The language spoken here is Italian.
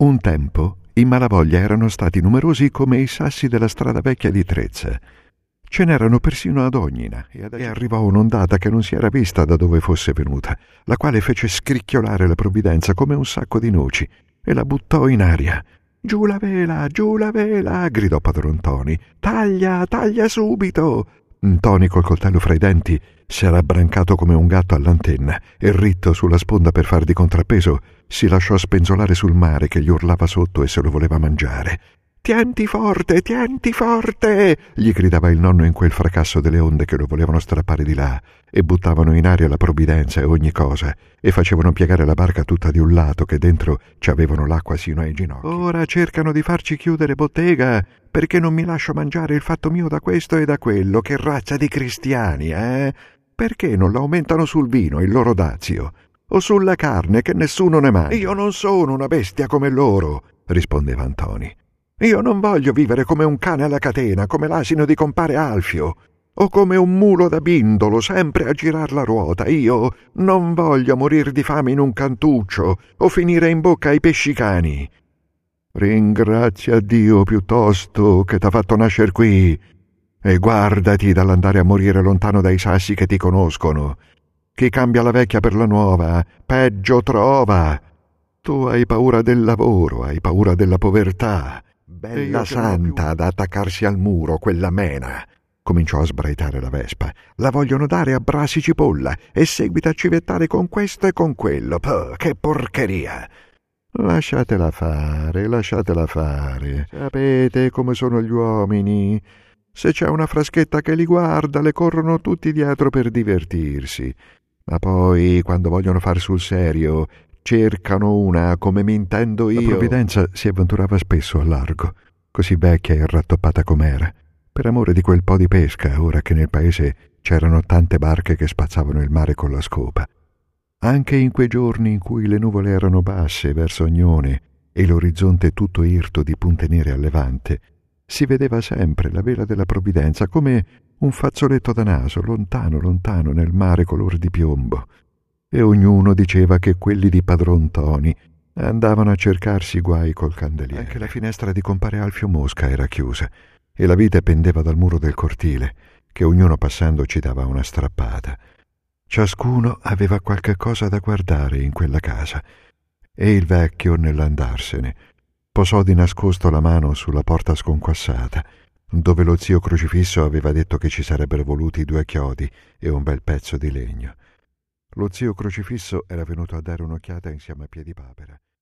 Un tempo i Malavoglia erano stati numerosi come i sassi della strada vecchia di Trezza. Ce n'erano persino ad Ognina, e arrivò un'ondata che non si era vista da dove fosse venuta, la quale fece scricchiolare la provvidenza come un sacco di noci e la buttò in aria. Giù la vela, gridò padron Ntoni. Taglia, taglia subito! Ntoni col coltello fra i denti si era abbrancato come un gatto all'antenna e ritto sulla sponda per far di contrappeso si lasciò spenzolare sul mare che gli urlava sotto e se lo voleva mangiare. Tienti forte, gli gridava il nonno in quel fracasso delle onde che lo volevano strappare di là e buttavano in aria la provvidenza e ogni cosa e facevano piegare la barca tutta di un lato che dentro ci avevano l'acqua sino ai ginocchi. Ora cercano di farci chiudere bottega perché non mi lascio mangiare il fatto mio da questo e da quello. Che razza di cristiani, eh? Perché non l'aumentano sul vino, il loro dazio? O sulla carne che nessuno ne mangia? Io non sono una bestia come loro, rispondeva Ntoni. Io non voglio vivere come un cane alla catena, come l'asino di compare Alfio, o come un mulo da bindolo, sempre a girar la ruota. Io non voglio morir di fame in un cantuccio o finire in bocca ai pescicani. Ringrazia Dio piuttosto che t'ha fatto nascer qui e guardati dall'andare a morire lontano dai sassi che ti conoscono. Chi cambia la vecchia per la nuova, peggio trova. Tu hai paura del lavoro, hai paura della povertà. Bella santa ad attaccarsi al muro, quella mena. Cominciò a sbraitare la Vespa. La vogliono dare a brasi cipolla e seguita a civettare con questo e con quello. Puh, che porcheria! Lasciatela fare. Sapete come sono gli uomini? Se c'è una fraschetta che li guarda, le corrono tutti dietro per divertirsi. Ma poi, quando vogliono far sul serio, cercano una come mi intendo io. La provvidenza si avventurava spesso al largo, così vecchia e rattoppata com'era, per amore di quel po' di pesca, ora che nel paese c'erano tante barche che spazzavano il mare con la scopa. Anche in quei giorni in cui le nuvole erano basse verso Ognone e l'orizzonte tutto irto di punte nere a levante, si vedeva sempre la vela della provvidenza come un fazzoletto da naso, lontano nel mare color di piombo. E ognuno diceva che quelli di padron Ntoni andavano a cercarsi guai col candeliere. Anche la finestra di compare Alfio Mosca era chiusa e la vite pendeva dal muro del cortile, che ognuno passando ci dava una strappata. Ciascuno aveva qualche cosa da guardare in quella casa e il vecchio, nell'andarsene, posò di nascosto la mano sulla porta sconquassata, dove lo zio Crocifisso aveva detto che ci sarebbero voluti 2 chiodi e un bel pezzo di legno. Lo zio Crocifisso era venuto a dare un'occhiata insieme a Piedipapera.